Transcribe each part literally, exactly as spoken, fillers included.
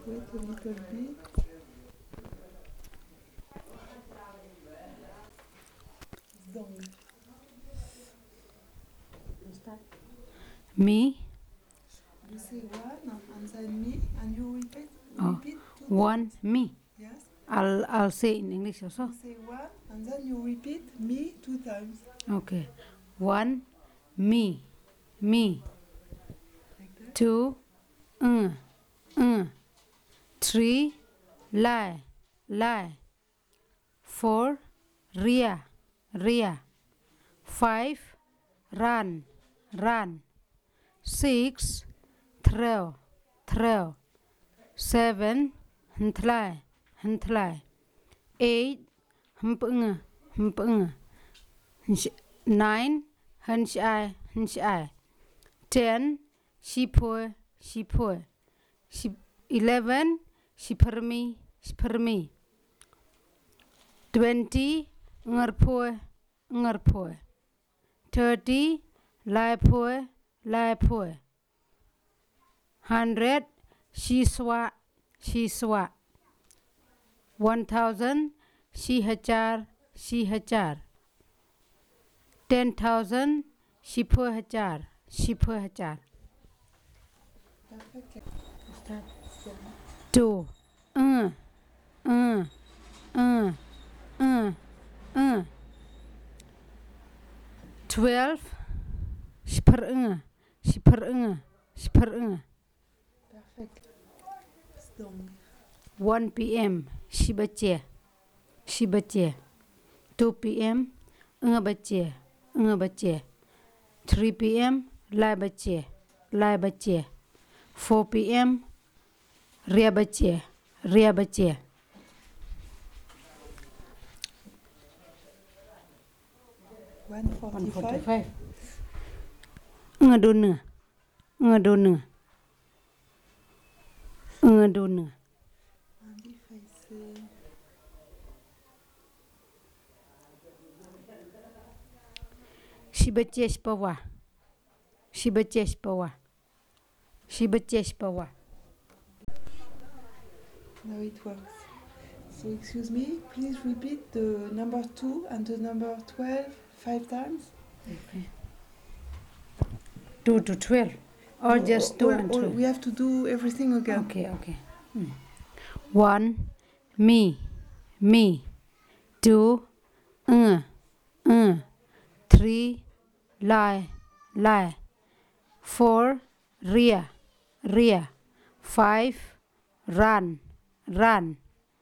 Wait a little bit. Zong. Me. You say one and then me, and you repeat. Oh, Repeat two one times. me. Yes. I'll I'll say in English also. You say one and then you repeat me two times. Okay. One me, me. Like that. Two, uh, uh. Three, lie, lie. Four, ria, ria. Five, run, run. Six, throw, throw. Seven, huntlai, huntlai. Eight, humpung, humpung. Nine, hunchai, hunchai. Ten, shipoi, shipoi. Eleven, shipermi, shipermi. Twenty, ngarpoi, ngarpoi. Thirty, laipoi, laipoi. Hundred, shiswa, shiswa. One thousand, shihachar, shihachar. Ten thousand, shipoi hachar, shipoi hachar. Perfect. Start. Two, uh, uh, uh, uh, uh. Twelve, shper uh, shper uh, shper uh. Perfect. Zong. One p.m. shibache, shibache. Two p.m. uh bache, uh bache. Three p.m. lai bache, lai bache. Four p.m. ria bache, ria bache. One forty-five. Ngadona, ngadona, ngadona. And if I say Shibache spawa, shibache spawa, shibache spawa. now it works. So excuse me, please repeat the number two and the number twelve five times. Okay. Two to twelve, or just two Or- and or two. we have to do everything again. Okay, okay. Hmm. One, me, me. Two, uh, uh. Three, lie, lie. Four, ria, ria. Five, run, run.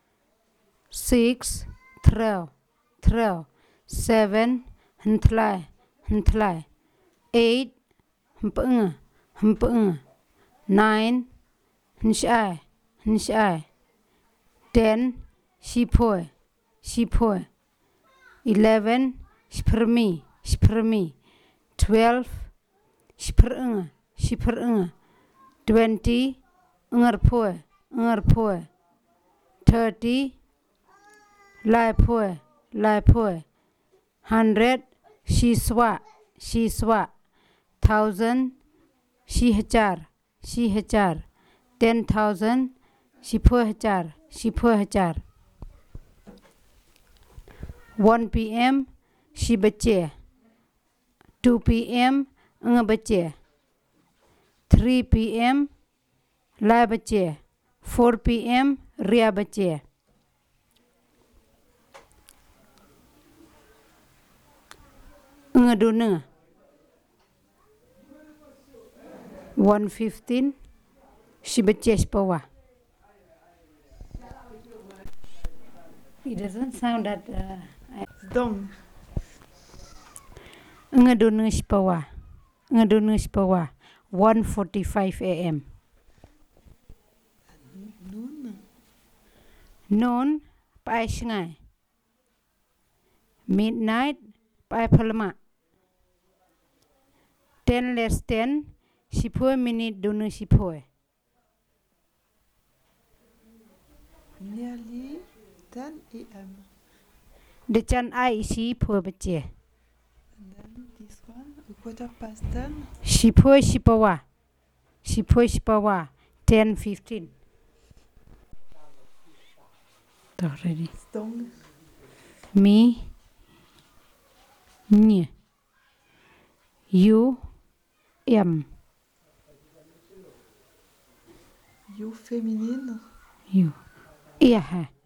Six, throw, throw. Seven, huntlai, huntlai. Eight, humpung, humpung. Nine, hunchai, hunchai. Ten, shipoi, shipoi. Eleven, shpermi, shpermi. Twelve, shperunga, shperunga. Twenty, ngarpoi, ngarpoi. Thirty, laipoi, laipoi. Hundred, shiswa, shiswa. Thousand, shihachar, shihachar. Ten thousand, shipoi hachar, shipoi hachar. One p.m. shibache. Two p.m. ngabache. Three p.m. laibache. Four p.m. riabache. Ngadona. One fifteen. Shibache spawa. It doesn't sound that. Uh, Dong. Ngadona spawa. Ngadona spawa. One forty-five a.m. Noon. Noon, pai shngai. Midnight, pai palma. Ten less ten, shipoi minute dona shipoi. Nearly ten a.m. Dechan ai isi poi bache. And then this one, a quarter past ten. Shipoi shipawa. Shipoi shipawa. Ten fifteen. ต่อเลยดิ Stong. มีเนี่ยยูเอ็ม You féminine. ยูเอียฮะ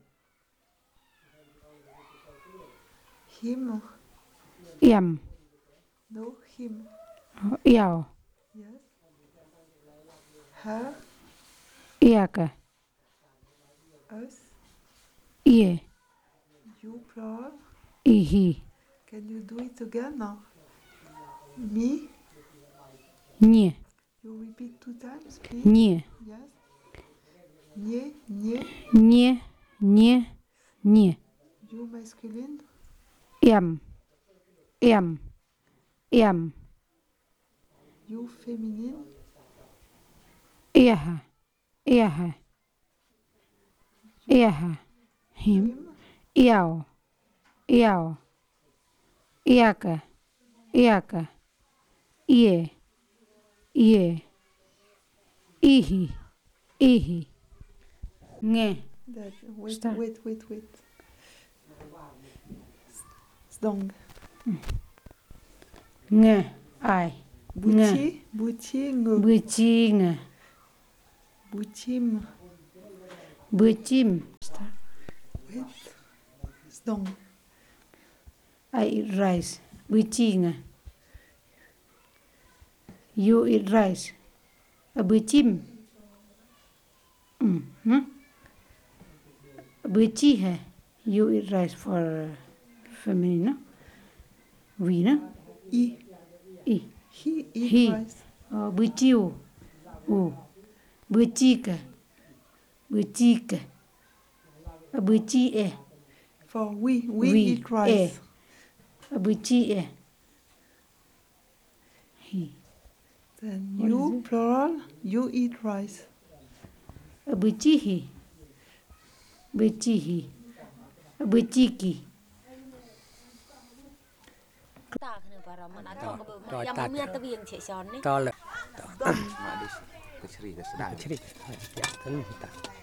Him. เอ็ม No, him. เอียว Yes. Her. เอียกะ Us. เอีย You plural. อีฮี Can you do it again? Me. เนี่ย You repeat two times, please. เนี่ย Yes. Nie, nie. เนี่ยเนี่ยเนี่ย You masculine. เอ็มเอ็มเอ็ม You féminine. เอียฮะเอียฮะเอียฮะ him Him. เอียวเอียวเอียกะเอียกะเอียเอียอีฮีอีฮีเง That, wait, Start. wait, wait, wait. Stong. เงไอ Bouti. Bouti. Nge. บือจีเง Boutim. บือจิม Wait. Stong. I eat rice บือจีเง you eat rice บือจิมอืมฮึบือจีहै you eat rice for feminine no we no I. I He eat He. rice. oh,บือจิวโอ้บือจีกะบือจีกะบือจีเอ For we. We, We, eat rice. บือจีเอ he Then What you, is it? plural. You eat rice. Becihi. Becihi. Beciki. Ta khana para mana to ko ba ya ma mia ta biang che son ni ต่อเลยมาดิกระชรีกระสดาชริกya ท่านตา